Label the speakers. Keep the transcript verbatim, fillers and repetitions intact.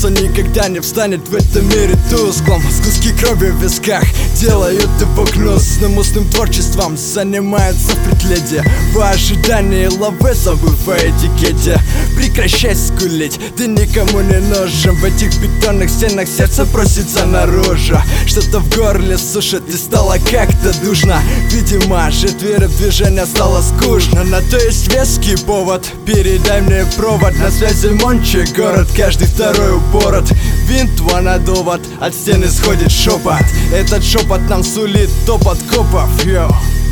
Speaker 1: солнце никогда не встанет в этом мире тусклом. Сгустки крови в висках делают его гнусным. Устным творчеством занимается фритледи, в ожидании лавы, забыв о этикете. Прекращай скулить, ты никому не нужен. В этих бетонных стенах сердце просится наружу. Что-то в горле сушит и стало как-то душно. Видимо, жить веры в движение стало скучно. На то есть веский повод, передай мне провод. На связи Мончи город, каждый второй упорот. Винт, вана довод, от стены сходит шепот. Этот шепот нам сулит топот копов, йоу.